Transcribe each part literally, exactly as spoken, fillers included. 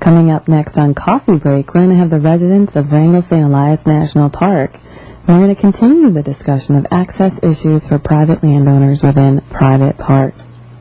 Coming up next on Coffee Break, we're going to have the residents of Wrangell Saint Elias National Park. We're going to continue the discussion of access issues for private landowners within private parks.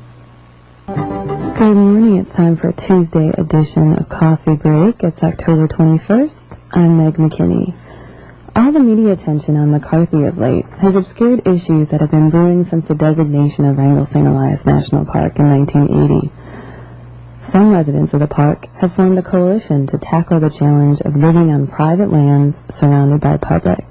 Good morning. It's time for a Tuesday edition of Coffee Break. It's October twenty-first. I'm Meg McKinney. All the media attention on McCarthy of late has obscured issues that have been brewing since the designation of Wrangell Saint Elias National Park in nineteen eighty. Some residents of the park have formed a coalition to tackle the challenge of living on private lands surrounded by public.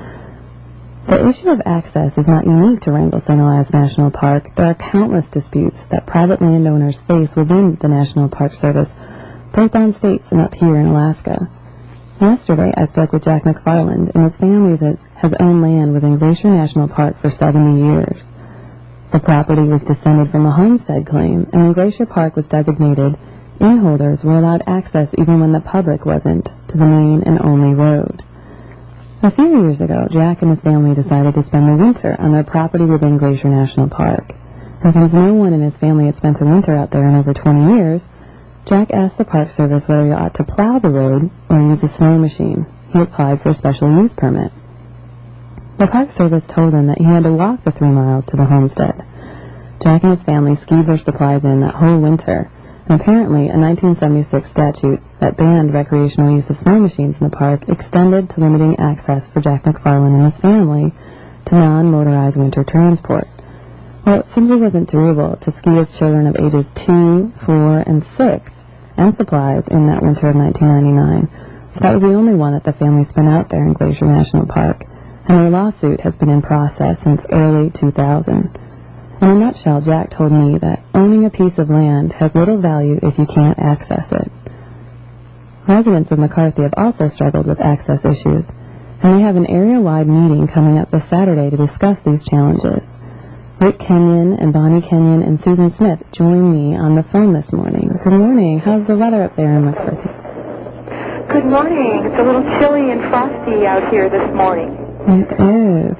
The issue of access is not unique to Wrangell Saint Elias National Park. There are countless disputes that private landowners face within the National Park Service, both on states and up here in Alaska. Yesterday, I spoke with Jack McFarland and his family that has owned land within Glacier National Park for seventy years. The property was descended from a homestead claim, and when Glacier Park was designated, inholders were allowed access even when the public wasn't to the main and only road. A few years ago, Jack and his family decided to spend the winter on their property within Glacier National Park. And since no one in his family had spent a winter out there in over twenty years, Jack asked the Park Service whether he ought to plow the road or use a snow machine. He applied for a special use permit. The Park Service told him that he had to walk the three miles to the homestead. Jack and his family skied their supplies in that whole winter, and apparently a nineteen seventy-six statute that banned recreational use of snow machines in the park extended to limiting access for Jack McFarland and his family to non-motorized winter transport. Well, it simply wasn't doable to ski as children of ages two, four, and six and supplies in that winter of nineteen ninety-nine, so that was the only one that the family spent out there in Glacier National Park, and their lawsuit has been in process since early two thousand. In a nutshell, Jack told me that owning a piece of land has little value if you can't access it. Residents of McCarthy have also struggled with access issues, and we have an area-wide meeting coming up this Saturday to discuss these challenges. Rick Kenyon and Bonnie Kenyon and Susan Smith join me on the phone this morning. Good morning. How's the weather up there in McCarthy? Good morning. It's a little chilly and frosty out here this morning. It is.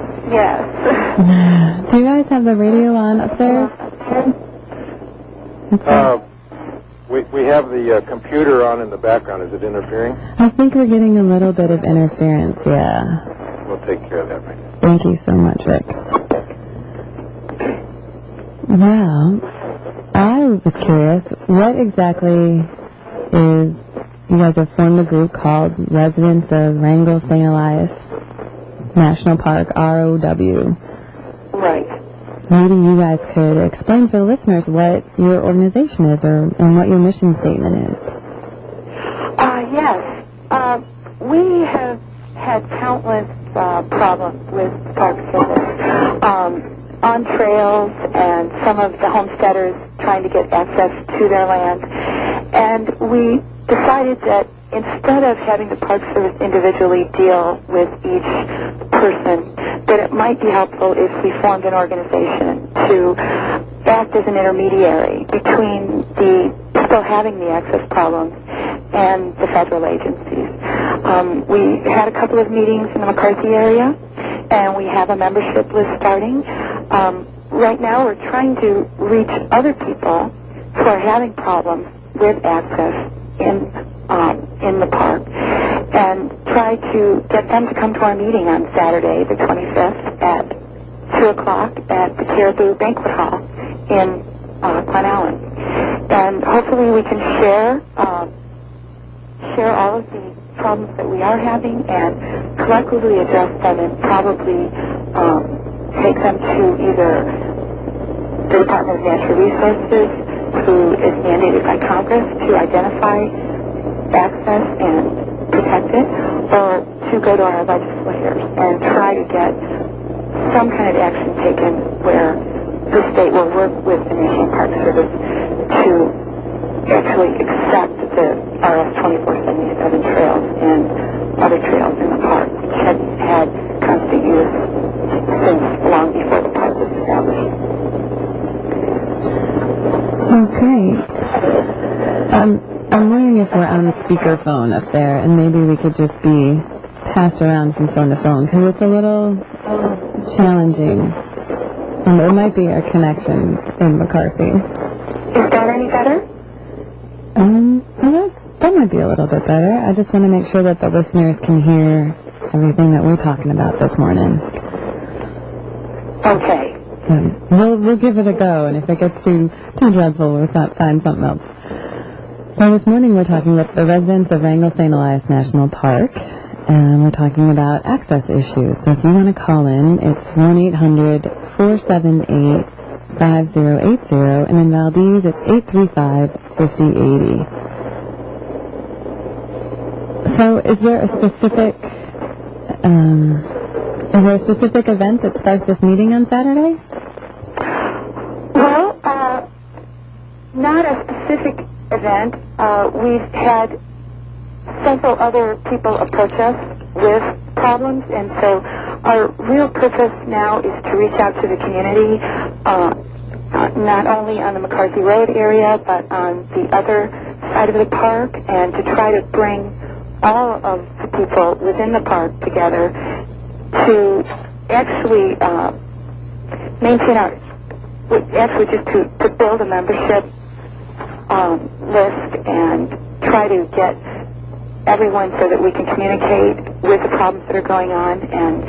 Yes. Do you guys have the radio on up there? Uh, we, we have the uh, computer on in the background. Is it interfering? I think we're getting a little bit of interference, yeah. We'll take care of that right now. Thank you so much, Rick. Well, I was curious, what exactly is, you guys have formed a group called Residents of Wrangell Saint Elias National Park, R O W. Right. Maybe you guys could explain for the listeners what your organization is or and what your mission statement is. Uh, yes. Uh, we have had countless uh, problems with Park Service um, on trails and some of the homesteaders trying to get access to their land. And we decided that instead of having the Park Service individually deal with each person, that it might be helpful if we formed an organization to act as an intermediary between the people having the access problems and the federal agencies. Um, we had a couple of meetings in the McCarthy area, and we have a membership list starting. Um, right now we're trying to reach other people who are having problems with access in Um, in the park, and try to get them to come to our meeting on Saturday, the twenty-fifth, at two o'clock at the Caribou Banquet Hall in uh, Glen Allen. And hopefully we can share um, share all of the problems that we are having and collectively address them and probably um, take them to either the Department of Natural Resources, who is mandated by Congress to identify access and protect it, or to go to our legislators and try to get some kind of action taken where the state will work with the National Park Service to actually accept the R S twenty-four seventy-seven trails and other trails in the park, which had had constant use since long before the park was established. Okay. Um, I'm wondering if we're on speakerphone up there, and maybe we could just be passed around from phone to phone, because it's a little challenging. And it might be our connection in McCarthy. Is that any better? Um, well, that's might be a little bit better. I just want to make sure that the listeners can hear everything that we're talking about this morning. Okay. So we'll we'll give it a go, and if it gets too too dreadful, we'll find something else. So this morning we're talking with the residents of Wrangell Saint Elias National Park, and we're talking about access issues. So if you want to call in, it's one eight hundred four seven eight five zero eight zero, and in Valdez it's eight three five five zero eight zero. So is there a specific um, is there a specific event that starts this meeting on Saturday? Well, uh, not a specific event. Uh, we've had several other people approach us with problems, and so our real purpose now is to reach out to the community, uh, not only on the McCarthy Road area, but on the other side of the park, and to try to bring all of the people within the park together to actually uh, maintain our, actually just to, to build a membership um, list and try to get everyone so that we can communicate with the problems that are going on. And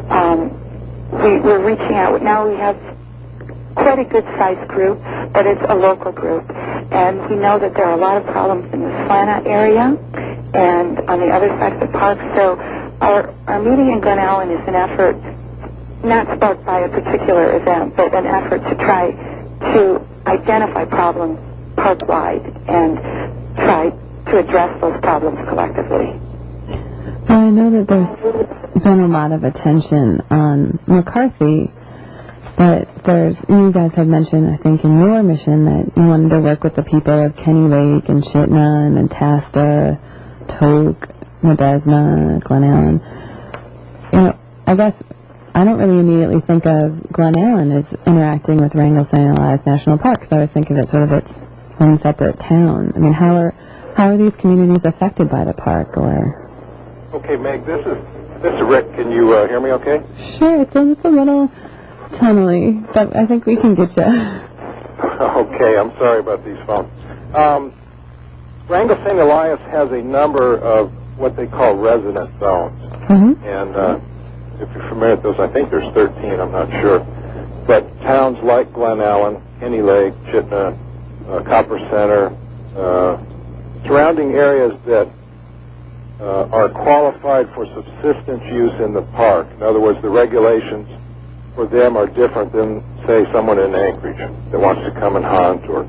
um, we, we're reaching out. Now we have quite a good-sized group, but it's a local group. And we know that there are a lot of problems in the Slana area and on the other side of the park. So our, our meeting in Glen Allen is an effort, not sparked by a particular event, but an effort to try to identify problems park-wide and try to address those problems collectively. Well, I know that there's been a lot of attention on McCarthy, but there's, you guys have mentioned, I think, in your mission that you wanted to work with the people of Kenny Lake and Chittenden and Tasta, Toke, Medesna, Glen Allen. You know, I guess I don't really immediately think of Glen Allen as interacting with Wrangell Saint Elias National Park, because I always think of it sort of its own separate town. I mean, how are how are these communities affected by the park? Or Okay, Meg, this is this is Rick. Can you uh, hear me? Okay. Sure, it's a, it's a little tunnely, but I think we can get you. Okay, I'm sorry about these phones. Um, Wrangell Saint Elias has a number of what they call resident zones, Mm-hmm. and uh, if you're familiar with those, I think there's thirteen. I'm not sure, but towns like Glen Allen, Kenny Lake, Chittenden, uh, Copper Center, uh, surrounding areas that uh, are qualified for subsistence use in the park. In other words, the regulations for them are different than, say, someone in Anchorage that wants to come and hunt or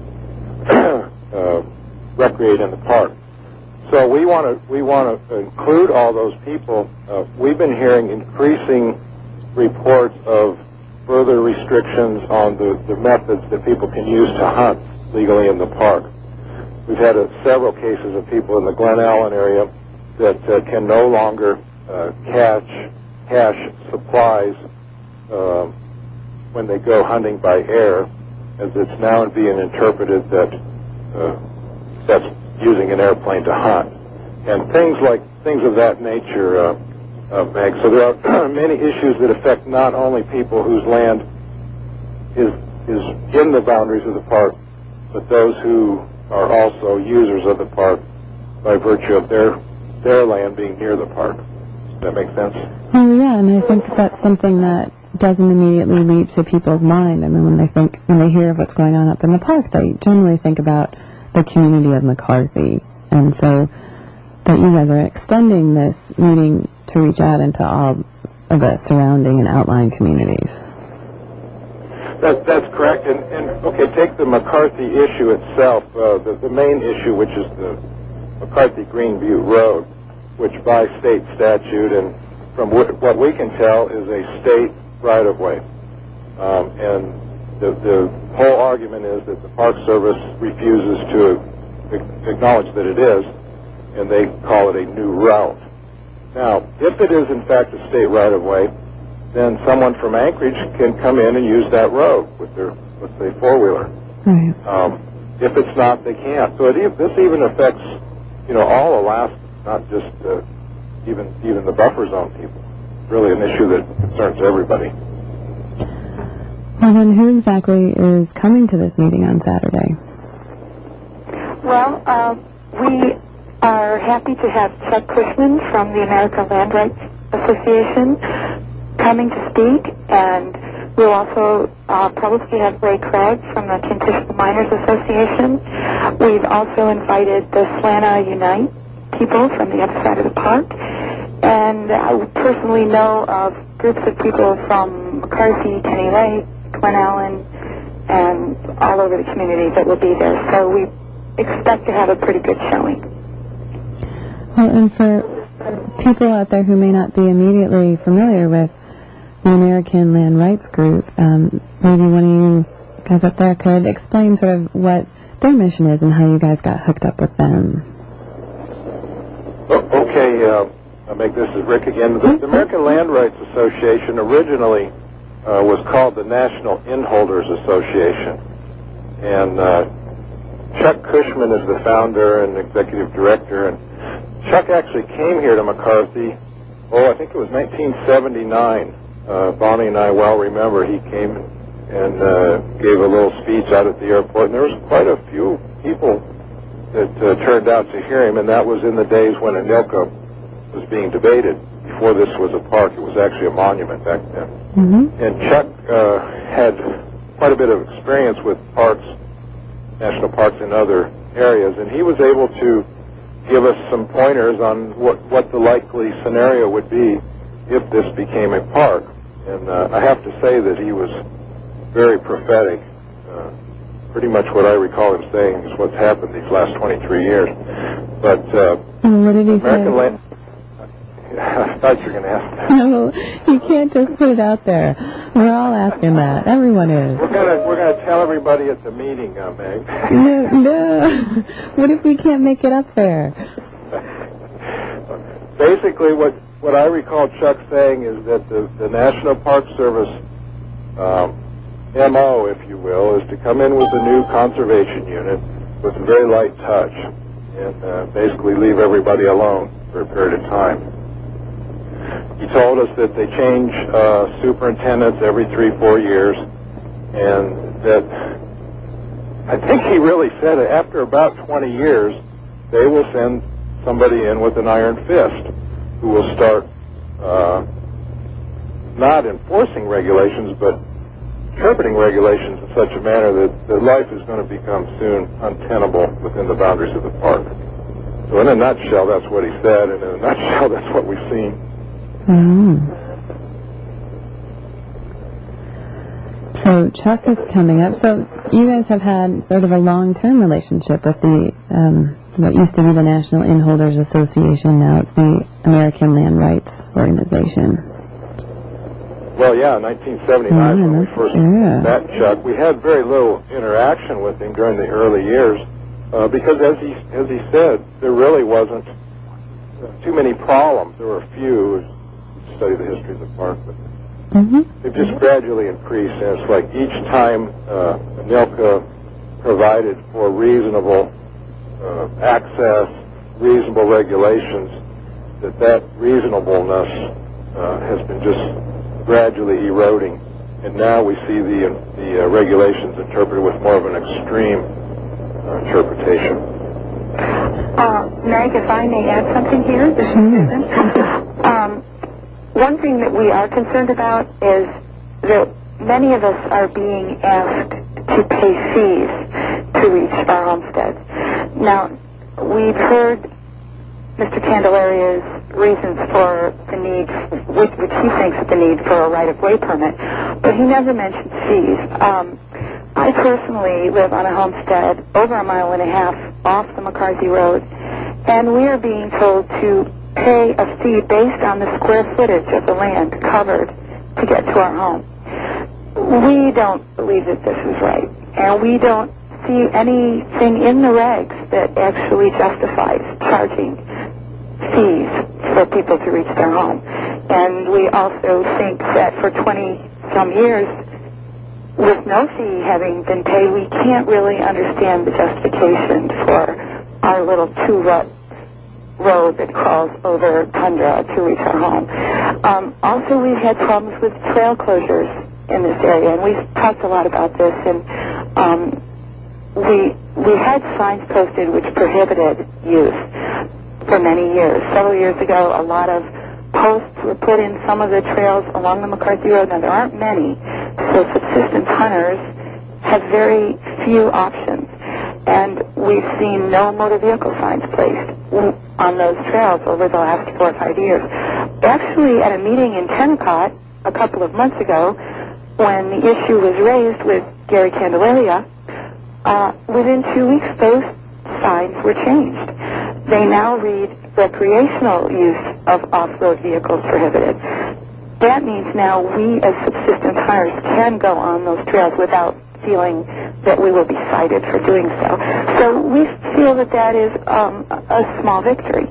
uh, recreate in the park. So we want to we want to include all those people. Uh, we've been hearing increasing reports of further restrictions on the, the methods that people can use to hunt legally in the park. We've had uh, several cases of people in the Glen Allen area that uh, can no longer uh, catch cache supplies uh, when they go hunting by air, as it's now being interpreted that uh, that's using an airplane to hunt, and things like things of that nature, uh, uh, Meg. So there are many issues that affect not only people whose land is is in the boundaries of the park, but those who are also users of the park by virtue of their their land being near the park. Does that make sense? Oh yeah, and I think that's something that doesn't immediately leap to people's mind. I mean, when they think when they hear of what's going on up in the park, they generally think about the community of McCarthy, and so that you guys are extending this meeting to reach out into all of the surrounding and outlying communities. That, that's correct. And, and okay, take the McCarthy issue itself. Uh, the, the main issue, which is the McCarthy Greenview Road, which by state statute and from w- what we can tell is a state right-of-way. Um, and the, the whole argument is that the Park Service refuses to acknowledge that it is, and they call it a new route. Now, if it is in fact a state right-of-way, then someone from Anchorage can come in and use that road with their, let's say, four-wheeler. Right. Um, if it's not, they can't. So it, this even affects, you know, all Alaska, not just uh, even even the buffer zone people. Really an issue that concerns everybody. Well, then who exactly is coming to this meeting on Saturday? Well, uh, we are happy to have Chuck Cushman from the American Land Rights Association coming to speak, and we'll also uh, probably have Ray Craig from the Kintishna Miners Association. We've also invited the Slana Unite people from the other side of the park, and I personally know of groups of people from McCarthy, Kenny Lake, Glen Allen, and all over the community that will be there. So we expect to have a pretty good showing. Well, and for people out there who may not be immediately familiar with the American Land Rights Group, um, maybe one of you guys up there could explain sort of what their mission is and how you guys got hooked up with them. Oh, okay, uh, I'll make this is Rick again. The, the American Land Rights Association originally uh, was called the National Inholders Association, and uh, Chuck Cushman is the founder and executive director, and Chuck actually came here to McCarthy, oh, I think it was nineteen seventy-nine. Uh, Bonnie and I well remember he came and uh, gave a little speech out at the airport, and there was quite a few people that uh, turned out to hear him, and that was in the days when Anilka was being debated. Before this was a park, it was actually a monument back then. Mm-hmm. And Chuck uh, had quite a bit of experience with parks, national parks in other areas, and he was able to give us some pointers on what, what the likely scenario would be if this became a park. And uh, I have to say that he was very prophetic. Uh, pretty much what I recall him saying is what's happened these last twenty-three years. But uh, what did he American say? Land... I thought you were going to ask that. No, you can't just put it out there. We're all asking that. Everyone is. We're going to we're going to tell everybody at the meeting, uh, Meg. No, no. What if we can't make it up there? Basically, what what I recall Chuck saying is that the, the National Park Service um, M O, if you will, is to come in with a new conservation unit with a very light touch and uh, basically leave everybody alone for a period of time. He told us that they change uh, superintendents every three, four years, and that I think he really said it, after about twenty years, they will send somebody in with an iron fist who will start uh, not enforcing regulations, but interpreting regulations in such a manner that, that life is going to become soon untenable within the boundaries of the park. So in a nutshell, that's what he said, and in a nutshell, that's what we've seen. Mm. So Chuck is coming up. So you guys have had sort of a long-term relationship with the um, what used to be the National Inholders Association, now it's the American Land Rights Organization. Well, yeah, in nineteen seventy-nine, yeah, when we first yeah. met Chuck, we had very little interaction with him during the early years uh, because, as he as he said, there really wasn't too many problems. There were a few. Study the history of the park, but mm-hmm. they've just gradually increased. And it's like each time uh, Anilka provided for reasonable uh, access, reasonable regulations, that that reasonableness uh, has been just gradually eroding. And now we see the the uh, regulations interpreted with more of an extreme uh, interpretation. Uh, Meg, if I may add something here, this is Susan. Um, One thing that we are concerned about is that many of us are being asked to pay fees to reach our homesteads. Now, we've heard Mister Candelaria's reasons for the need, which, which he thinks is the need for a right-of-way permit, but he never mentioned fees. Um, I personally live on a homestead over a mile and a half off the McCarthy Road, and we are being told to pay a fee based on the square footage of the land covered to get to our home. We don't believe that this is right, and we don't see anything in the regs that actually justifies charging fees for people to reach their home. And we also think that for twenty some years, with no fee having been paid, we can't really understand the justification for our little two-rut road that crawls over tundra to reach our home. Um, also, we've had problems with trail closures in this area, and we've talked a lot about this. And um, we we had signs posted which prohibited use, for many years. Several years ago, a lot of posts were put in some of the trails along the McCarthy Road. Now, there aren't many, so subsistence hunters have very few options. And we've seen no motor vehicle signs placed on those trails over the last four or five years. Actually, at a meeting in Kennecott a couple of months ago, when the issue was raised with Gary Candelaria, uh, within two weeks those signs were changed. They now read recreational use of off-road vehicles prohibited. That means now we as subsistence hunters can go on those trails without feeling that we will be cited for doing so. So we feel that that is um, a small victory.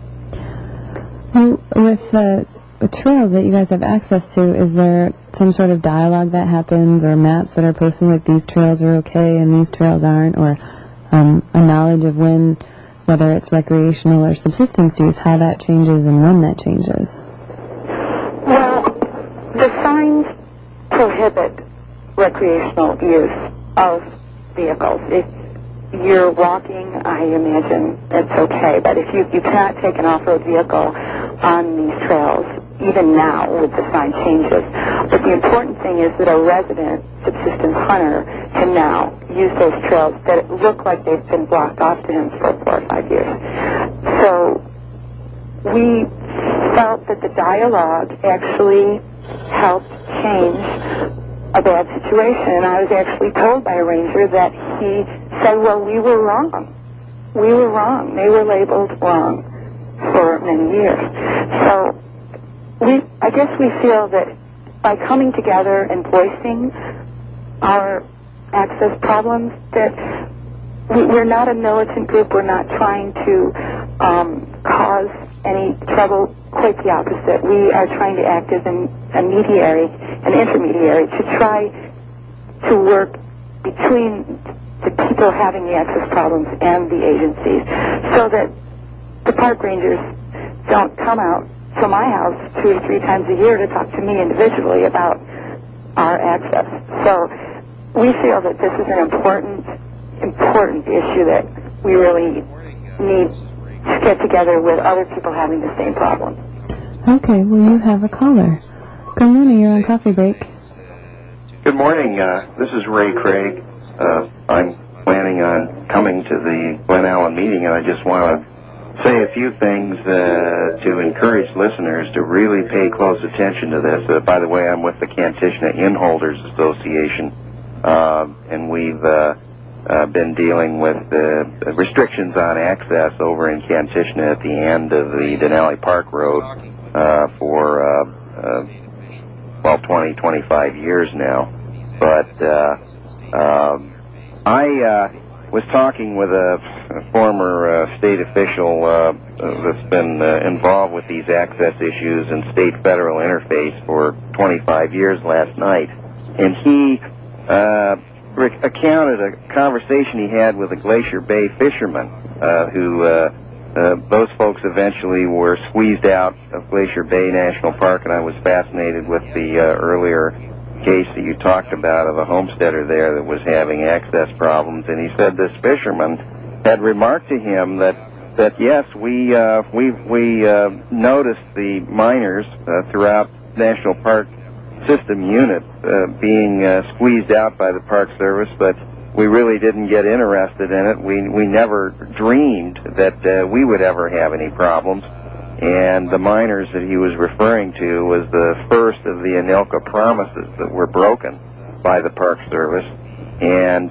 Well, with the, the trails that you guys have access to, is there some sort of dialogue that happens or maps that are posted like these trails are okay and these trails aren't, or um, a knowledge of when, whether it's recreational or subsistence use, how that changes and when that changes? Well, the signs prohibit recreational use of vehicles. If you're walking, I imagine it's okay, but if you, you cannot take an off-road vehicle on these trails, even now with the sign changes. But the important thing is that a resident subsistence hunter can now use those trails that look like they've been blocked off to him for four or five years. So we felt that the dialogue actually helped change a bad situation, and I was actually told by a ranger that he said, well, we were wrong. We were wrong. They were labeled wrong for many years. So we, I guess we feel that by coming together and voicing our access problems, that we, we're not a militant group. We're not trying to um, cause any trouble. Quite the opposite. We are trying to act as an, a mediary, an intermediary, to try to work between the people having the access problems and the agencies, so that the park rangers don't come out to my house two or three times a year to talk to me individually about our access. So we feel that this is an important, important issue that we really need to get together with other people having the same problem. Okay, well, you have a caller. Good morning, you're on Coffee Break. Good morning, uh, this is Ray Craig. Uh, I'm planning on coming to the Glen Allen meeting, and I just want to say a few things uh, to encourage listeners to really pay close attention to this. Uh, by the way, I'm with the Kantishna Innholders Association, uh, and we've uh, uh, been dealing with uh, restrictions on access over in Kantishna at the end of the Denali Park Road uh, for, uh, uh, well, twenty, twenty-five years now. But uh, um, I uh, was talking with a, a former uh, state official uh, that's been uh, involved with these access issues and state-federal interface for twenty-five years last night, and he uh, recounted a conversation he had with a Glacier Bay fisherman uh, who, uh, uh, those folks eventually were squeezed out of Glacier Bay National Park, and I was fascinated with the uh, earlier case that you talked about of a homesteader there that was having access problems, and he said this fisherman had remarked to him that that yes, we uh, we we uh, noticed the miners uh, throughout National Park System units uh, being uh, squeezed out by the Park Service, but we really didn't get interested in it. We we never dreamed that uh, we would ever have any problems. And the miners that he was referring to was the first of the Anilka promises that were broken by the Park Service. And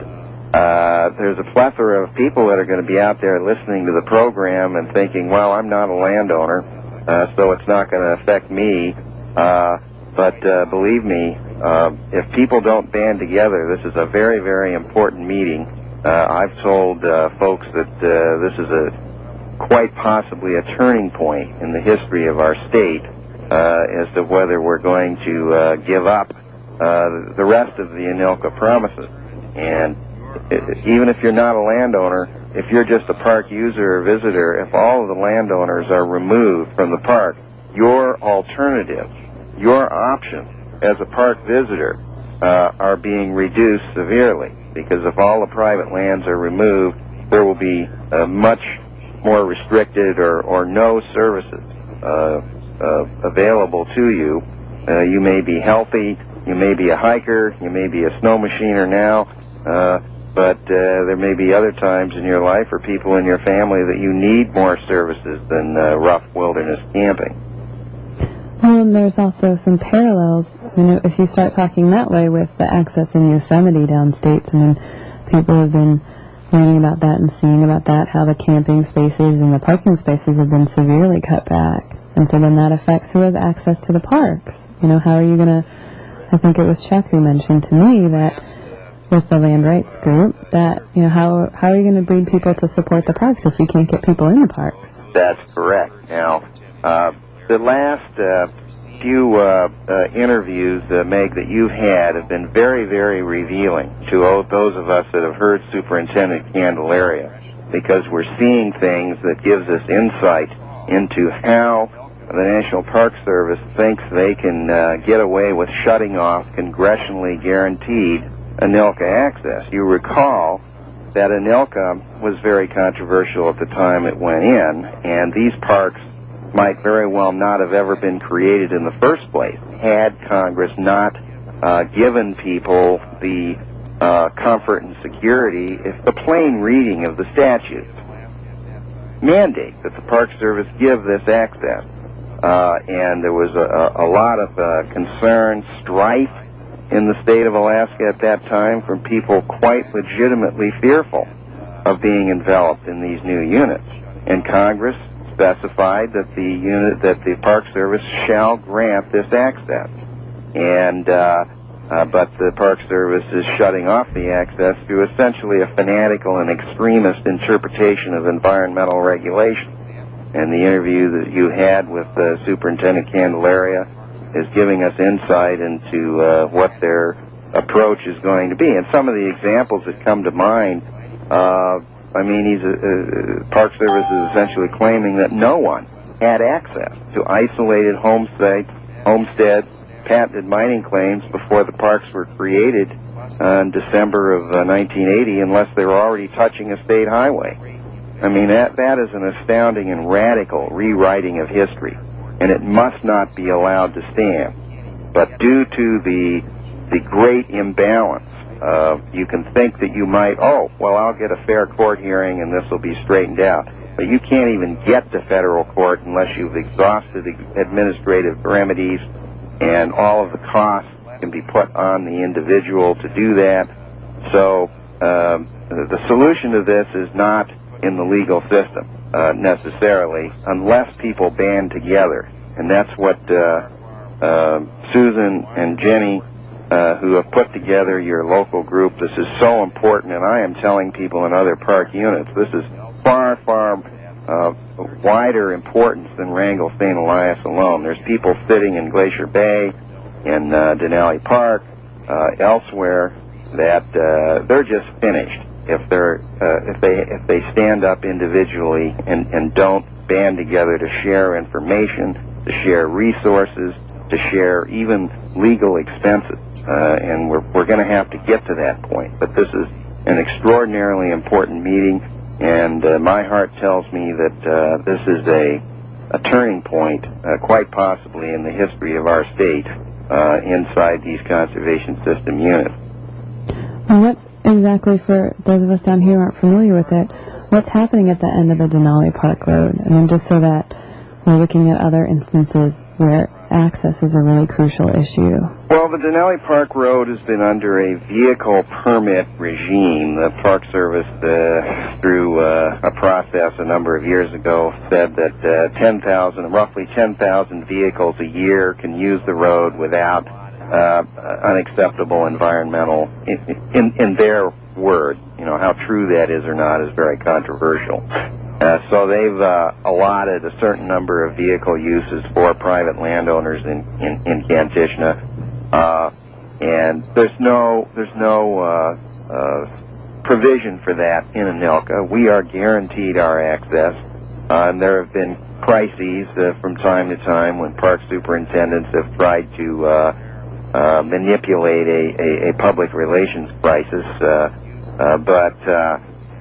uh, there's a plethora of people that are going to be out there listening to the program and thinking, well, I'm not a landowner, uh, so it's not going to affect me. Uh, but uh, believe me, uh, if people don't band together, this is a very, very important meeting. Uh, I've told uh, folks that uh, this is a quite possibly a turning point in the history of our state uh, as to whether we're going to uh, give up uh, the rest of the Anilka promises. And it, even if you're not a landowner, if you're just a park user or visitor, if all of the landowners are removed from the park, your alternatives, your options as a park visitor uh, are being reduced severely, because if all the private lands are removed, there will be uh, much more restricted or, or no services uh, uh, available to you. Uh, you may be healthy, you may be a hiker, you may be a snow machiner now, uh, but uh, there may be other times in your life or people in your family that you need more services than uh, rough wilderness camping. Well, and there's also some parallels. You know, if you start talking that way with the access in Yosemite downstate, I mean, people have been learning about that and seeing about that, how the camping spaces and the parking spaces have been severely cut back. And so then that affects who has access to the parks. You know, how are you going to, I think it was Chuck who mentioned to me that with the land rights group, that, you know, how, how are you going to breed people to support the parks if you can't get people in the parks? That's correct. Now, uh, the last uh, few uh, uh, interviews, uh, Meg, that you've had have been very, very revealing to those of us that have heard Superintendent Candelaria, because we're seeing things that gives us insight into how the National Park Service thinks they can uh, get away with shutting off congressionally guaranteed ANILCA access. You recall that ANILCA was very controversial at the time it went in, and these parks might very well not have ever been created in the first place had Congress not uh, given people the uh, comfort and security if the plain reading of the statute mandate that the Park Service give this access. Uh, and there was a, a lot of uh, concern, strife in the state of Alaska at that time from people quite legitimately fearful of being enveloped in these new units. And Congress specified that the unit, that the Park Service shall grant this access. And uh, uh, but the Park Service is shutting off the access through essentially a fanatical and extremist interpretation of environmental regulations. And the interview that you had with uh, Superintendent Candelaria is giving us insight into uh, what their approach is going to be. And some of the examples that come to mind, uh, I mean, he's uh, Park Service is essentially claiming that no one had access to isolated homesteads, homesteads, patented mining claims before the parks were created uh, in December of uh, nineteen eighty, unless they were already touching a state highway. I mean, that that is an astounding and radical rewriting of history, and it must not be allowed to stand. But due to the the great imbalance, uh, you can think that you might, oh, well, I'll get a fair court hearing and this will be straightened out. But you can't even get to federal court unless you've exhausted the administrative remedies, and all of the costs can be put on the individual to do that. So um, the solution to this is not in the legal system, uh, necessarily, unless people band together. And that's what uh, uh, Susan and Jenny, uh, who have put together your local group, this is so important, and I am telling people in other park units, this is far, far uh, wider importance than Wrangell Saint Elias alone. There's people sitting in Glacier Bay, in uh, Denali Park, uh, elsewhere, that uh, they're just finished if they're uh, if they if they stand up individually and, and don't band together to share information, to share resources, to share even legal expenses. Uh, and we're we're going to have to get to that point. But this is an extraordinarily important meeting, and uh, my heart tells me that uh, this is a a turning point, uh, quite possibly in the history of our state, uh, inside these conservation system units. Well, what exactly, for those of us down here who aren't familiar with it, what's happening at the end of the Denali Park Road? I mean, just so that we're looking at other instances where access is a really crucial issue. Well, the Denali Park Road has been under a vehicle permit regime. The Park Service, uh, through uh, a process a number of years ago, said that uh, ten thousand, roughly ten thousand vehicles a year can use the road without uh, unacceptable environmental, in, in, in their word. You know, how true that is or not is very controversial. Uh, so they've uh, allotted a certain number of vehicle uses for private landowners in, in, in Kantishna. Uh, and there's no there's no uh, uh, provision for that in ANILCA. We are guaranteed our access, uh, and there have been crises uh, from time to time when park superintendents have tried to uh, uh, manipulate a, a, a public relations crisis. Uh, uh, but uh,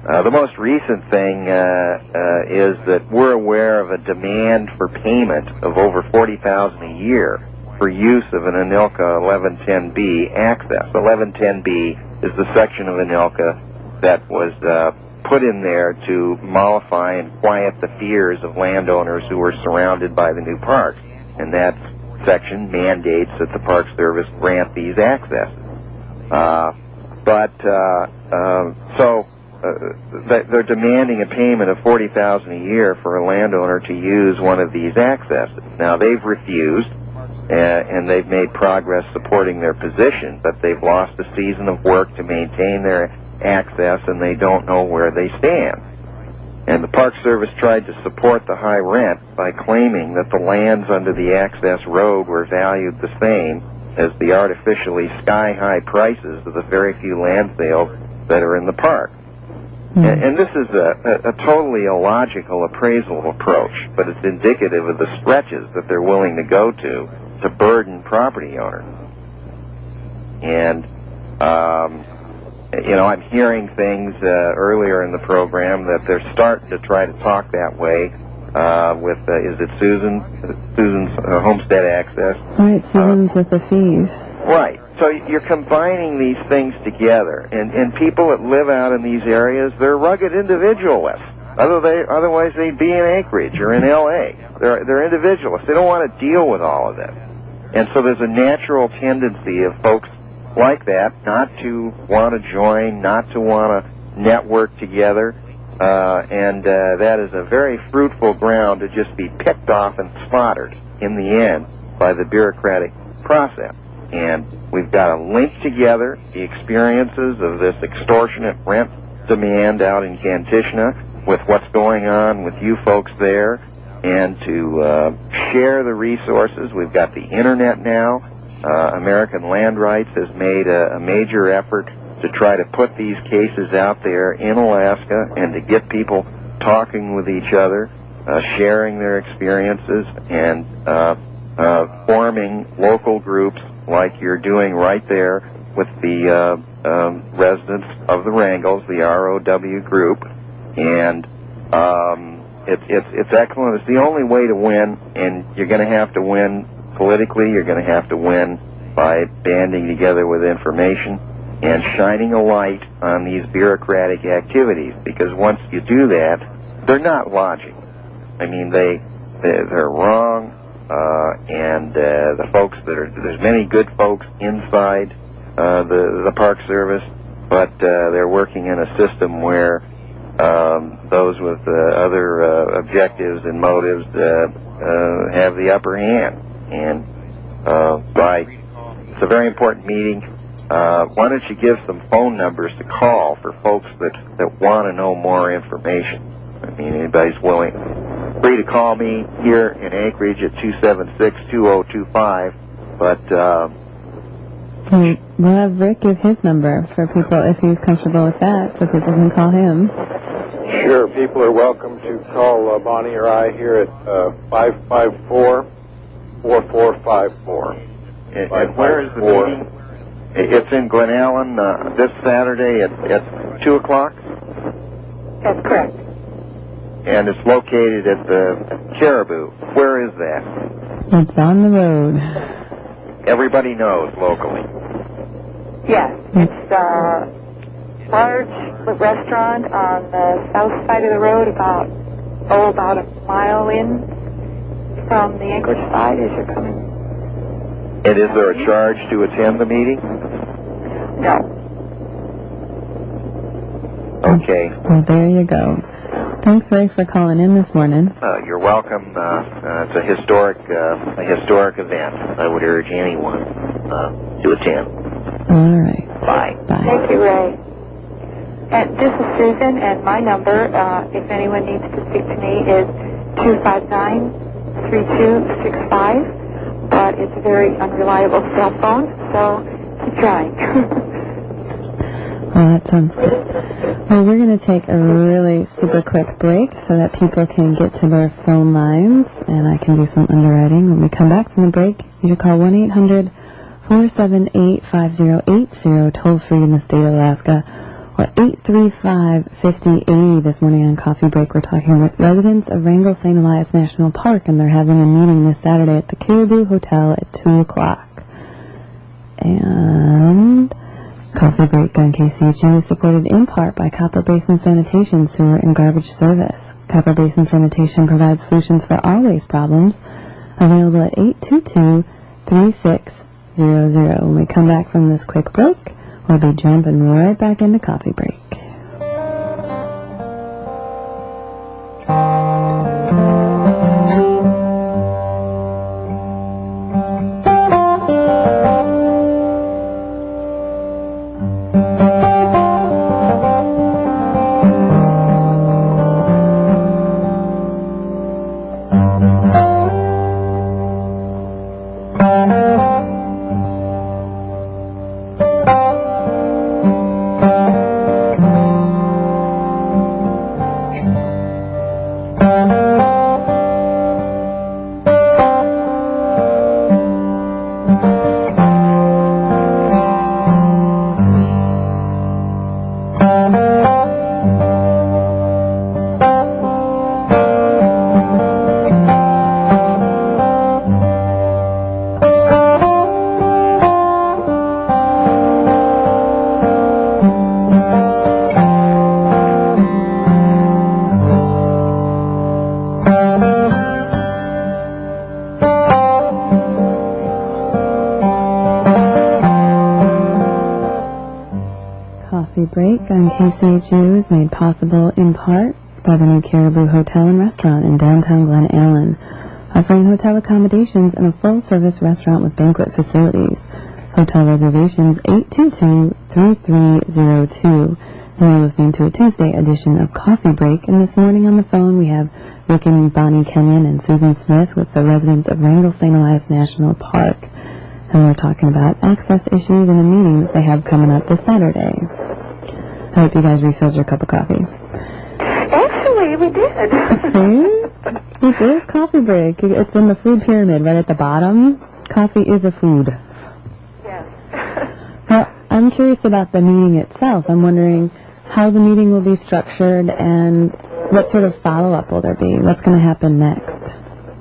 Uh, the most recent thing uh, uh, is that we're aware of a demand for payment of over forty thousand dollars a year for use of an ANILCA eleven ten B access. eleven ten B is the section of ANILCA that was uh, put in there to mollify and quiet the fears of landowners who were surrounded by the new park. And that section mandates that the Park Service grant these accesses. Uh, but, uh, uh, so... Uh, they're demanding a payment of forty thousand dollars a year for a landowner to use one of these accesses. Now, they've refused, uh, and they've made progress supporting their position, but they've lost a season of work to maintain their access, and they don't know where they stand. And the Park Service tried to support the high rent by claiming that the lands under the access road were valued the same as the artificially sky-high prices of the very few land sales that are in the park. Mm. And, and this is a, a, a totally illogical appraisal approach, but it's indicative of the stretches that they're willing to go to to burden property owners. And, um, you know, I'm hearing things uh, earlier in the program that they're starting to try to talk that way uh, with, uh, is it Susan? Susan's uh, Homestead Access. Right, Susan's uh, with the fees. Right. So you're combining these things together, and, and people that live out in these areas, they're rugged individualists. Other they, otherwise, they'd be in Anchorage or in L A. They're, they're individualists. They don't want to deal with all of this. And so there's a natural tendency of folks like that not to want to join, not to want to network together, uh, and uh, that is a very fruitful ground to just be picked off and slaughtered in the end by the bureaucratic process. And we've got to link together the experiences of this extortionate rent demand out in Kantishna with what's going on with you folks there, and to uh, share the resources. We've got the Internet now. Uh, American Land Rights has made a, a major effort to try to put these cases out there in Alaska and to get people talking with each other, uh, sharing their experiences, and uh, uh, forming local groups like you're doing right there with the uh, um, residents of the Wrangles, the R O W group. And um, it, it's, it's excellent. It's the only way to win, and you're going to have to win politically. You're going to have to win by banding together with information and shining a light on these bureaucratic activities, because once you do that, they're not logic. I mean, they, they're, they're wrong, uh, and uh, the folks that are, there's many good folks inside uh, the, the Park Service, but uh, they're working in a system where um, those with uh, other uh, objectives and motives uh, uh, have the upper hand. And uh, by, it's a very important meeting. Uh, why don't you give some phone numbers to call for folks that, that want to know more information? I mean, anybody's willing, free to call me here in Anchorage at two seven six, two oh two five. But uh, we'll have Rick give his number for people if he's comfortable with that, so people can call him. Sure, people are welcome to call uh, Bonnie or I here at uh, five five four, four four five four. And, and where is the meeting? It's in Glen Allen uh, this Saturday at, at two o'clock? That's correct. And it's located at the Caribou. Where is that? It's on the road. Everybody knows locally. Yes, it's a large restaurant on the south side of the road, about, oh, about a mile in from the Anchorage side as you're coming. And is there a charge to attend the meeting? No. Okay. Well, there you go. Thanks, Ray, for calling in this morning. Uh, you're welcome. Uh, uh, it's a historic, uh, a historic event. I would urge anyone uh, to attend. All right. Bye. Bye. Thank you, Ray. And this is Susan, and my number, uh, if anyone needs to speak to me, is two five nine, three two six five. But it's a very unreliable cell phone, so keep trying. Well, that sounds good. Well, we're going to take a really super quick break so that people can get to their phone lines, and I can do some underwriting. When we come back from the break, you should call one eight hundred, four seven eight, five oh eight oh, toll free in the state of Alaska, Or eight three five, five oh eight oh. This morning on Coffee Break, we're talking with residents of Wrangell Saint Elias National Park, and they're having a meeting this Saturday at the Caribou Hotel at two o'clock. And Coffee Break on K C H U is supported in part by Copper Basin Sanitation, Sewer, and Garbage Service. Copper Basin Sanitation provides solutions for all waste problems, available at eight two two, three six zero zero. When we come back from this quick break, we'll be jumping right back into Coffee Break. Break on K C H U is made possible in part by the new Caribou Hotel and Restaurant in downtown Glen Allen, offering hotel accommodations and a full-service restaurant with banquet facilities. Hotel reservations eight two two, three three zero two. And you're listening to a Tuesday edition of Coffee Break, and this morning on the phone we have Rick and Bonnie Kenyon and Susan Smith with the residents of Wrangell Saint Elias National Park. And we're talking about access issues and a meeting that they have coming up this Saturday. I hope you guys refilled your cup of coffee. Actually, we did. See? This is Coffee Break. It's in the food pyramid right at the bottom. Coffee is a food. Yes. Well, I'm curious about the meeting itself. I'm wondering how the meeting will be structured and what sort of follow-up will there be? What's going to happen next?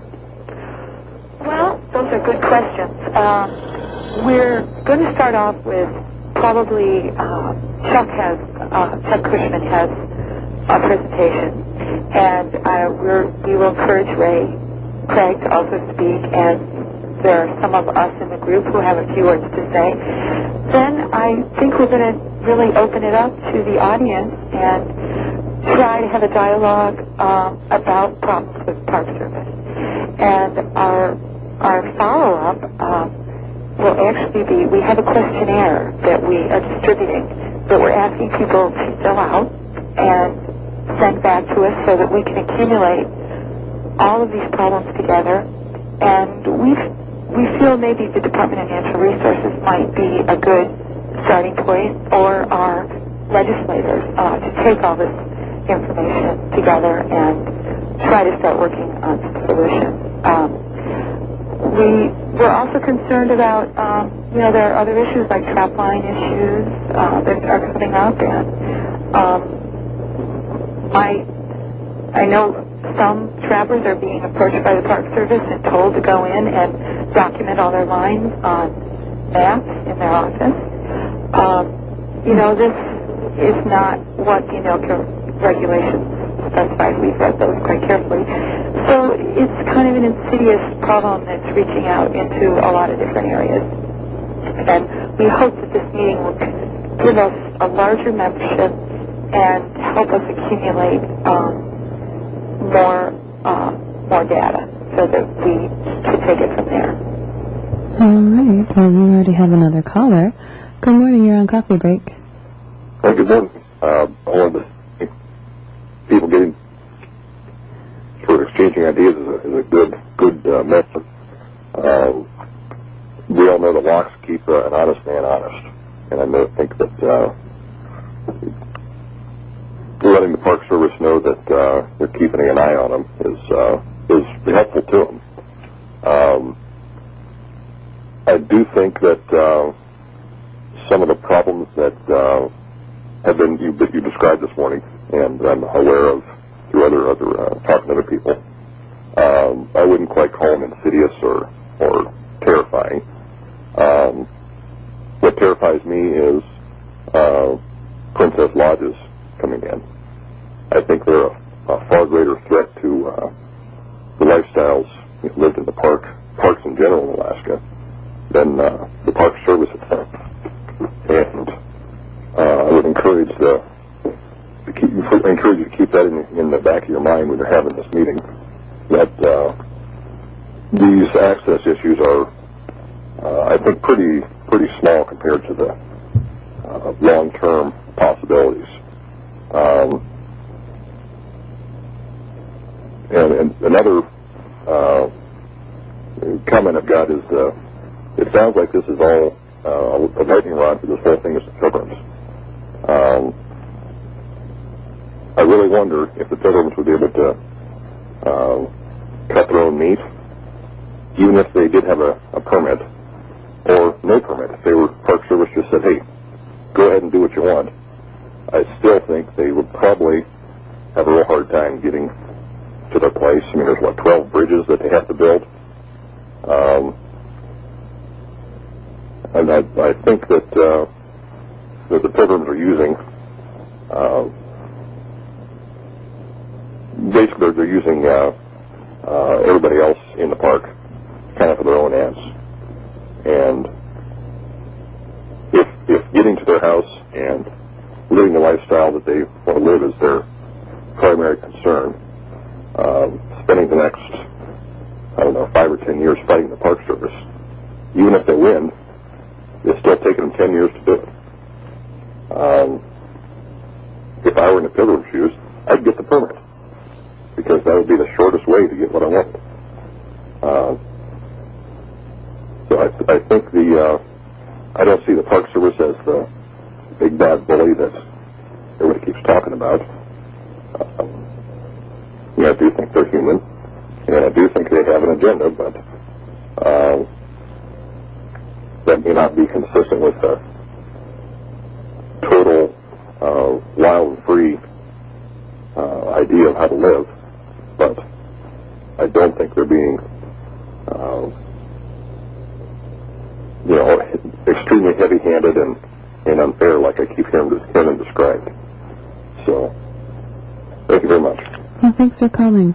Well, those are good questions. Um, we're going to start off with probably uh, Chuck has, uh, Chuck Cushman has a presentation, and uh, we're, we will encourage Ray Craig to also speak, and there are some of us in the group who have a few words to say. Then I think we're going to really open it up to the audience and try to have a dialogue um, about problems with Park Service. And our, our follow-up um, will actually be, we have a questionnaire that we are distributing that we're asking people to fill out and send back to us so that we can accumulate all of these problems together. And we we feel maybe the Department of Natural Resources might be a good starting point, or our legislators, uh, to take all this information together and try to start working on some solutions. Um, We, we're also concerned about, um, you know, there are other issues like trap line issues uh, that are coming up, and um, my, I know some trappers are being approached by the Park Service and told to go in and document all their lines on maps in their office. Um, you know, this is not what the ANILCA regulations specified. We've read those quite carefully. So it's kind of an insidious problem that's reaching out into a lot of different areas. And we hope that this meeting will give us a larger membership and help us accumulate um, more uh, more data so that we can take it from there. All right. Well, we already have another caller. Good morning. You're on Coffee Break. Well, good morning. Uh, all of the people getting sort of exchanging ideas is a, is a good good uh, method. Uh, we all know that locks keep uh, an honest man honest, and I know, think that uh, letting the Park Service know that uh, they're keeping an eye on them is uh, is helpful to them. Um, I do think that uh, some of the problems that uh, have been you, that you described this morning, and I'm aware of through other other uh, talking to other people. Um, I wouldn't quite call them insidious or or terrifying. Um, what terrifies me is uh, Princess Lodges coming in. I think they're a, a far greater threat to uh, the lifestyles lived in the park, parks in general in Alaska, than uh, the Park Service itself. And uh, I would encourage the to keep, encourage you to keep that in, in the back of your mind when you're having this meeting. That uh, these access issues are, uh, I think, pretty pretty small compared to the uh, long-term possibilities. Um, and, and another uh, comment I've got is, uh, it sounds like this is all uh, a lightning rod for this whole thing is the Pilgrims. Um, I really wonder if the Pilgrims would be able to uh, cut their own meat, even if they did have a, a permit or no permit. If they were Park Service just said, hey, go ahead and do what you want, I still think they would probably have a real hard time getting to their place. I mean, there's, what, twelve bridges that they have to build? Um, and I, I think that, uh, that the Pilgrims are using, uh, basically they're, they're using uh, uh, everybody else in the park kind of for their own ends. And if, if getting to their house and living the lifestyle that they want to live is their primary concern, um, spending the next, I don't know, five or ten years fighting the Park Service, even if they win, it's still taking them ten years to do it. Um, if I were in the Pilgrim shoes, I'd get the permit, because that would be the shortest way to get what I want. Uh, so I, I think the, uh, I don't see the Park Service as the big bad bully that everybody keeps talking about. Um, yeah, I do think they're human, and I do think they have an agenda, but uh, that may not be consistent with the total uh, wild and free uh, idea of how to live. But I don't think they're being, uh, you know, extremely heavy-handed and, and unfair like I keep hearing, hearing them described. So, thank you very much. Well, thanks for calling.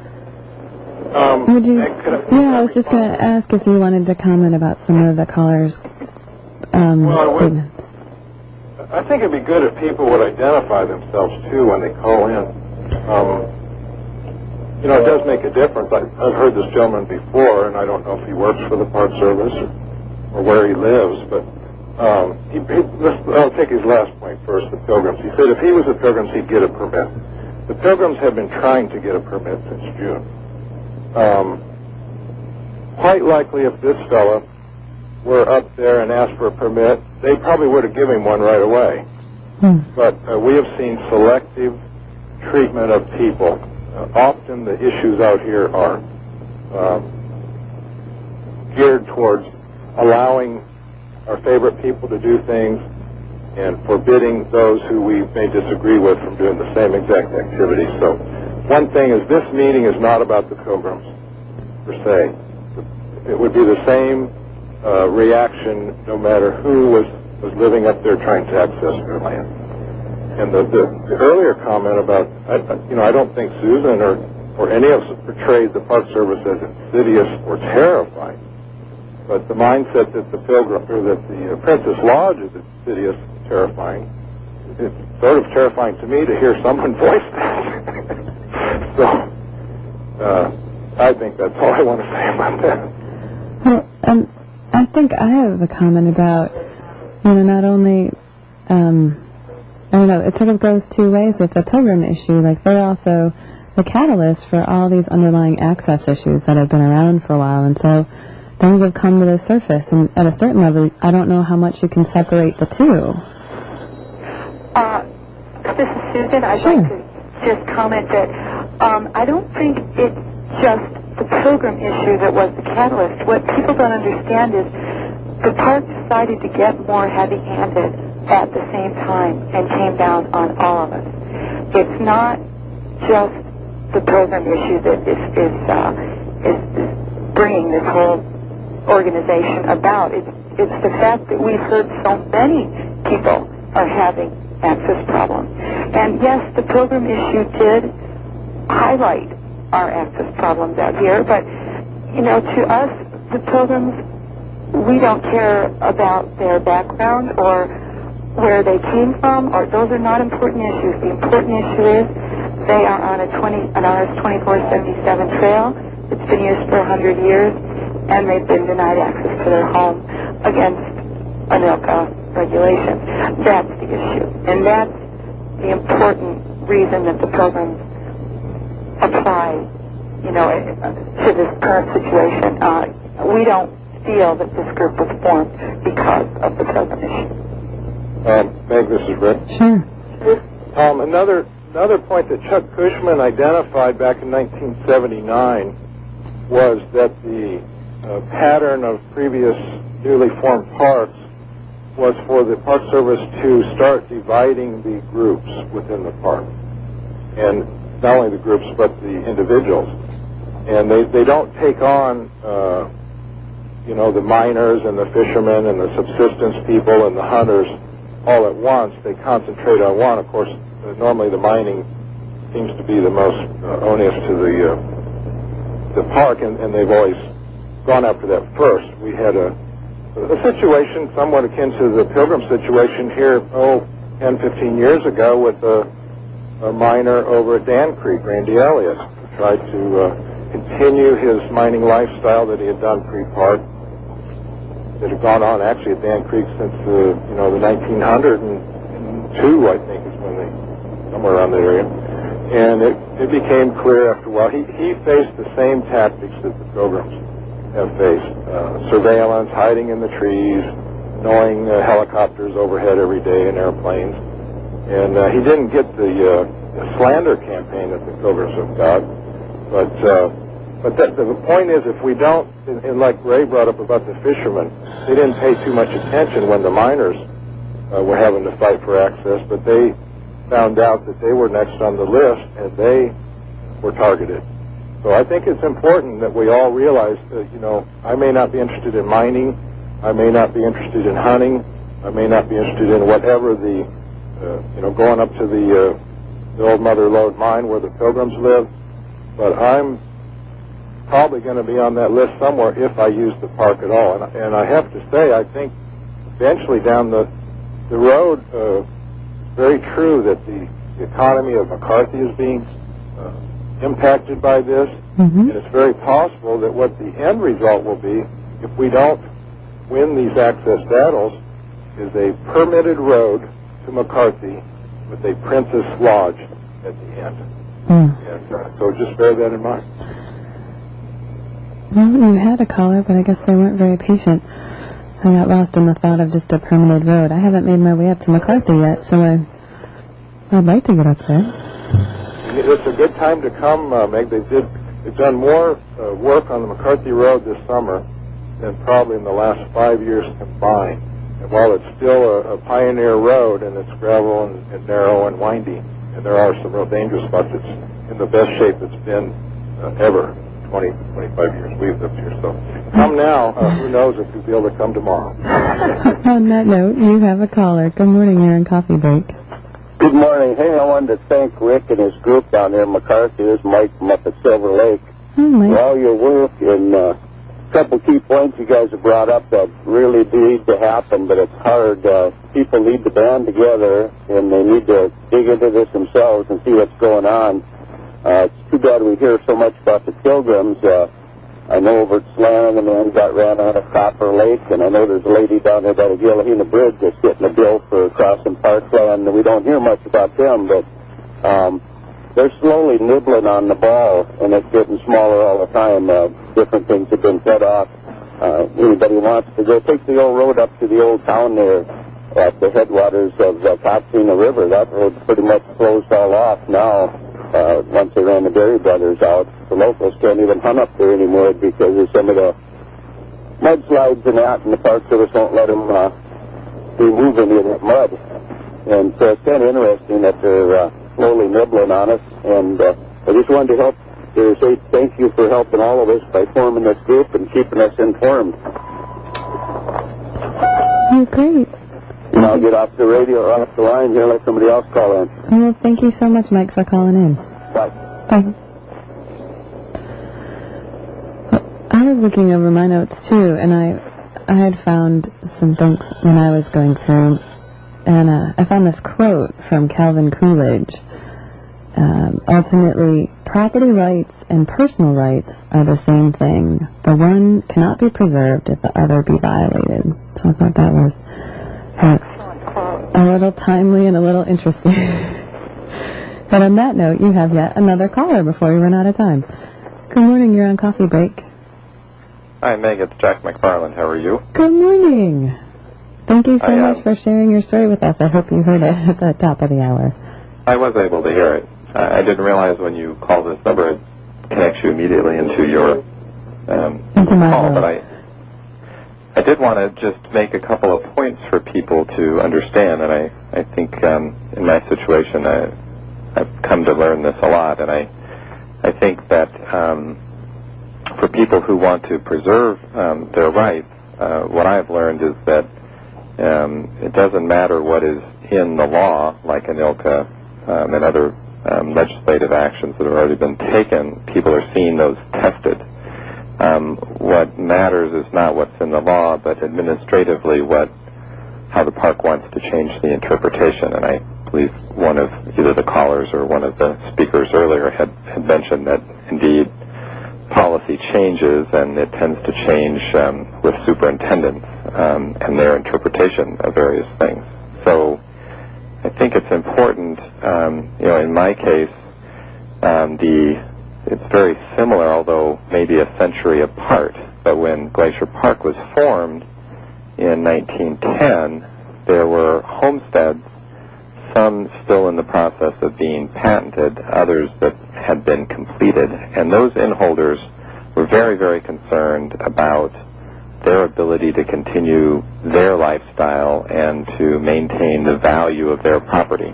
Um, Would you? I- could I- Yeah, I was just going to ask if you wanted to comment about some of the callers. Um, Well, I would. statements. I think it'd be good if people would identify themselves, too, when they call in. Um, you know, it does make a difference. I, I've heard this gentleman before, and I don't know if he works for the Park Service or, or where he lives, but um, he, he, let's, I'll take his last point first, the Pilgrims. He said if he was a Pilgrims, he'd get a permit. The Pilgrims have been trying to get a permit since June. Um, quite likely if this fella were up there and asked for a permit, they probably would have given him one right away. Hmm. But uh, we have seen selective treatment of people. Uh, often the issues out here are um, geared towards allowing our favorite people to do things and forbidding those who we may disagree with from doing the same exact activity. So one thing is this meeting is not about the Pilgrims, per se. It would be the same uh, reaction no matter who was, was living up there trying to access their land. And the, the, the earlier comment about, I, you know, I don't think Susan or, or any of us portrayed the Park Service as insidious or terrifying. But the mindset that the Pilgrim, or that the uh, Princess Lodge is insidious, terrifying, it's sort of terrifying to me to hear someone voice that. So, uh, I think that's all I want to say about that. Well, um, I think I have a comment about, you know, not only, um, I don't know, it sort of goes two ways with the Pilgrim issue. Like, they're also the catalyst for all these underlying access issues that have been around for a while, and so things have come to the surface, and at a certain level, I don't know how much you can separate the two. Uh, this is Susan. I'd Sure. like to just comment that um, I don't think it's just the Pilgrim issue that was the catalyst. What people don't understand is the park decided to get more heavy-handed at the same time and came down on all of us. It's not just the program issue that is is, uh, is bringing this whole organization about. It's, it's the fact that we've heard so many people are having access problems. And yes, the program issue did highlight our access problems out here, but, you know, to us, the programs, we don't care about their background or where they came from, or those are not important issues. The important issue is they are on a twenty, an R S twenty-four seventy-seven trail. It's been used for one hundred years, and they've been denied access to their home against A N I L C A regulations. That's the issue, and that's the important reason that the programs apply, you know, to this current situation. Uh, we don't feel that this group was formed because of the program issue. Um, Meg, this is Rick. Sure. Um, another another point that Chuck Cushman identified back in nineteen seventy-nine was that the uh, pattern of previous newly formed parks was for the Park Service to start dividing the groups within the park, and not only the groups but the individuals. And they they don't take on uh, you know, the miners and the fishermen and the subsistence people and the hunters all at once. They concentrate on one. Of course, uh, normally the mining seems to be the most uh, onerous to the uh, the park, and, and they've always gone after that first. We had a, a situation somewhat akin to the Pilgrim situation here, oh, ten, fifteen years ago with a, a miner over at Dan Creek, Randy Elliott, who tried to uh, continue his mining lifestyle that he had done pre-park. That had gone on actually at Dan Creek since the you know the nineteen oh two, I think, is when they somewhere around the area, and it, it became clear after a while he he faced the same tactics that the Pilgrims have faced: uh, surveillance, hiding in the trees, knowing uh, helicopters overhead every day and airplanes, and uh, he didn't get the, uh, the slander campaign that the Pilgrims have got, but. Uh, But that, the point is, if we don't, and, and like Ray brought up about the fishermen, they didn't pay too much attention when the miners uh, were having to fight for access, but they found out that they were next on the list, and they were targeted. So I think it's important that we all realize that, you know, I may not be interested in mining, I may not be interested in hunting, I may not be interested in whatever the, uh, you know, going up to the, uh, the old Mother Lode mine where the Pilgrims live, but I'm probably going to be on that list somewhere if I use the park at all. And, and I have to say, I think eventually down the the road, uh, it's very true that the, the economy of McCarthy is being uh, impacted by this, mm-hmm. and it's very possible that what the end result will be, if we don't win these access battles, is a permitted road to McCarthy with a Princess Lodge at the end. Mm. And uh, so just bear that in mind. Well, you had a caller, but I guess they weren't very patient. I got lost in the thought of just a permanent road. I haven't made my way up to McCarthy yet, so I, I'd like to get up there. It's a good time to come, uh, Meg. They did, they've done more uh, work on the McCarthy Road this summer than probably in the last five years combined. And while it's still a, a pioneer road, and it's gravel and, and narrow and windy, and there are some real dangerous spots, it's in the best shape it's been uh, ever. twenty, twenty-five years we've lived here, so come now. Uh, who knows if you'll be able to come tomorrow. On that note, you have a caller. Good morning, you're in Coffee Break. Good morning. Hey, I wanted to thank Rick and his group down there in McCarthy. This is Mike from up at Silver Lake. Oh, Mike. For all your work, and uh, a couple key points you guys have brought up that really need to happen, but it's hard. Uh, people need to band together, and they need to dig into this themselves and see what's going on. Uh, it's too bad we hear so much about the Pilgrims. Uh, I know over at Slannon, the man got ran out of Copper Lake, and I know there's a lady down there by the Gillahena Bridge that's getting a bill for crossing parkland. We don't hear much about them, but um, they're slowly nibbling on the ball, and it's getting smaller all the time. Uh, different things have been cut off. Uh, anybody wants to go, take the old road up to the old town there at the headwaters of the Coxina River. That road's pretty much closed all off now. Uh, once they ran the Berry Brothers out, the locals can't even hunt up there anymore because of some of the mudslides and that, and the Park Service won't let them uh, remove any of that mud. And so it's kind of interesting that they're uh, slowly nibbling on us. And uh, I just wanted to help to say thank you for helping all of us by forming this group and keeping us informed. Oh, great. And I'll get off the radio, off the line here, and let somebody else call in. Well, thank you so much, Mike, for calling in. Bye. Bye. I was looking over my notes, too, and I I had found some things when I was going through, and uh, I found this quote from Calvin Coolidge. Um, ultimately, property rights and personal rights are the same thing. The one cannot be preserved if the other be violated. So I thought that was uh, a little timely and a little interesting. But on that note, you have yet another caller before we run out of time. Good morning, you're on Coffee Break. Hi, Meg, it's Jack McFarland. How are you? Good morning. Thank you so I, uh, much for sharing your story with us. I hope you heard it at the top of the hour. I was able to hear it. I, I didn't realize when you called this number it connects you immediately into your um, Into my call, role. but I I did want to just make a couple of points for people to understand, and I, I think um, in my situation I, I've come to learn this a lot, and I, I think that um, for people who want to preserve um, their rights, uh, what I've learned is that um, it doesn't matter what is in the law, like in ILCA um, and other um, legislative actions that have already been taken. People are seeing those tested. Um, what matters is not what's in the law, but administratively what, how the park wants to change the interpretation. And I believe one of either the callers or one of the speakers earlier had, had mentioned that indeed policy changes, and it tends to change um, with superintendents um, and their interpretation of various things. So I think it's important, um, you know, in my case, um, the it's very similar, although maybe a century apart. But when Glacier Park was formed in nineteen ten, there were homesteads, some still in the process of being patented, others that had been completed. And those inholders were very, very concerned about their ability to continue their lifestyle and to maintain the value of their property.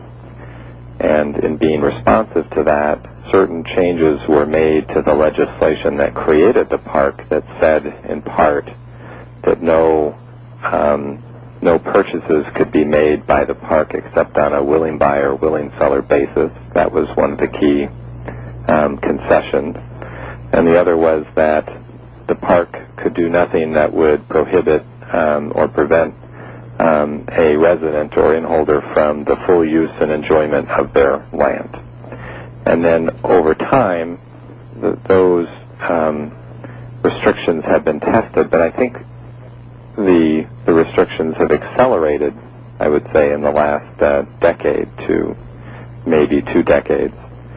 And in being responsive to that, certain changes were made to the legislation that created the park that said, in part, that no um, no purchases could be made by the park except on a willing buyer, willing seller basis. That was one of the key um, concessions. And the other was that the park could do nothing that would prohibit um, or prevent um, a resident or inholder from the full use and enjoyment of their land. And then over time, th those um, restrictions have been tested, but I think the the restrictions have accelerated, I would say, in the last uh, decade to maybe two decades.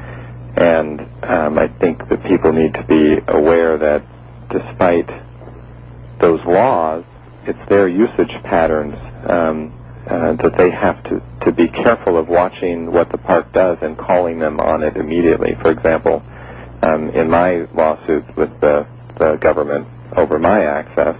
And um, I think that people need to be aware that despite those laws, it's their usage patterns um, uh, that they have to, to be careful of watching what the park does and calling them on it immediately. For example, um, in my lawsuit with the, the government over my access,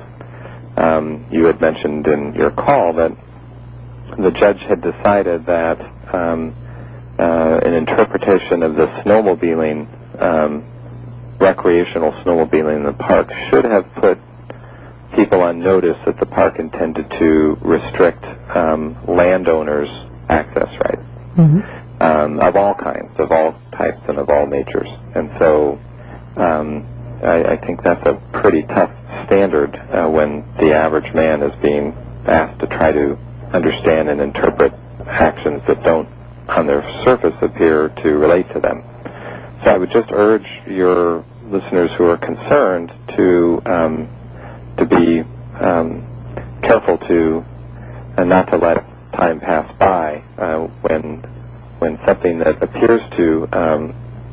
um, you had mentioned in your call that the judge had decided that um, uh, an interpretation of the snowmobiling, um, recreational snowmobiling in the park should have put people on notice that the park intended to restrict um, landowners' access rights mm-hmm. um, of all kinds, of all types, and of all natures. And so um, I, I think that's a pretty tough standard uh, when the average man is being asked to try to understand and interpret actions that don't, on their surface, appear to relate to them. So I would just urge your listeners who are concerned to um, to be um, careful to and not to let time pass by uh, when when something that appears to um,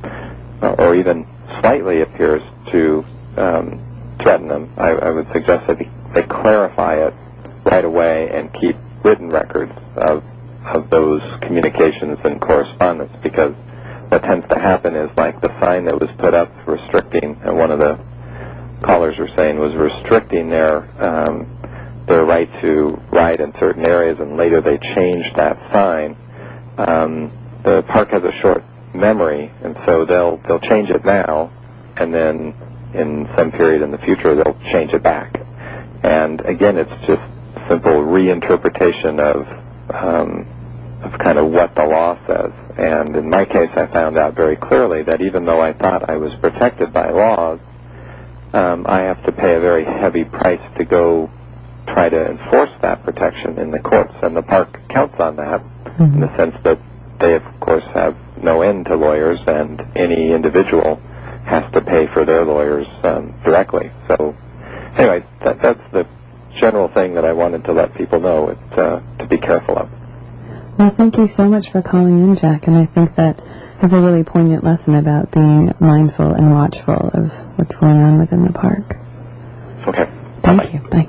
or even slightly appears to um, threaten them. I, I would suggest that they clarify it right away and keep written records of of those communications and correspondence, because what tends to happen is, like the sign that was put up restricting, and one of the callers were saying was restricting their um, their right to ride in certain areas, and later they changed that sign, um, the park has a short memory, and so they'll they'll change it now, and then in some period in the future they'll change it back. And again, it's just simple reinterpretation of um, of kind of what the law says. And in my case, I found out very clearly that even though I thought I was protected by laws, um, I have to pay a very heavy price to go try to enforce that protection in the courts, and the park counts on that, mm-hmm. in the sense that they, of course, have no end to lawyers, and any individual has to pay for their lawyers um, directly. So, anyway, that, that's the general thing that I wanted to let people know it, uh, to be careful of. Well, thank you so much for calling in, Jack, and I think that is a really poignant lesson about being mindful and watchful of what's going on within the park. Okay. Thank Bye-bye. you. Bye.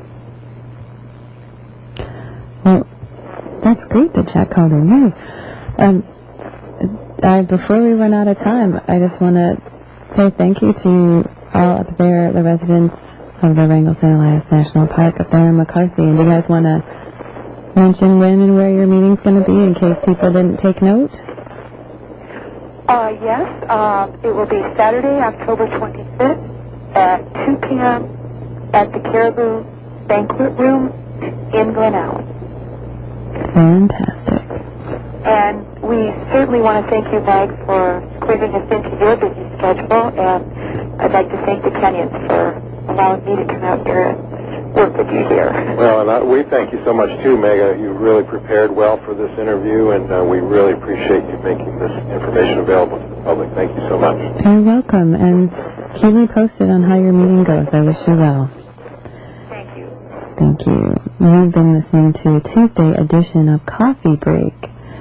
Well, that's great that Jack called in. Hey, um, I, before we run out of time, I just want to say thank you to all up there, the residents of the Wrangell Saint Elias National Park up there in McCarthy. And do you guys want to mention when and where your meeting's going to be in case people didn't take note? Uh, yes, um, it will be Saturday, October twenty-fifth at two p.m. at the Caribou Banquet Room in Glen Allen. Fantastic. And we certainly want to thank you, Meg, for squeezing us into your busy schedule, and I'd like to thank the Kenyans for allowing me to come out here and work with you here. Well, and I, we thank you so much, too, Meg. You really prepared well for this interview, and uh, we really appreciate you making this information available to the public. Thank you so much. You're welcome, and keep me posted on how your meeting goes. I wish you well. Thank you. Thank you. You've been listening to a Tuesday edition of Coffee Break.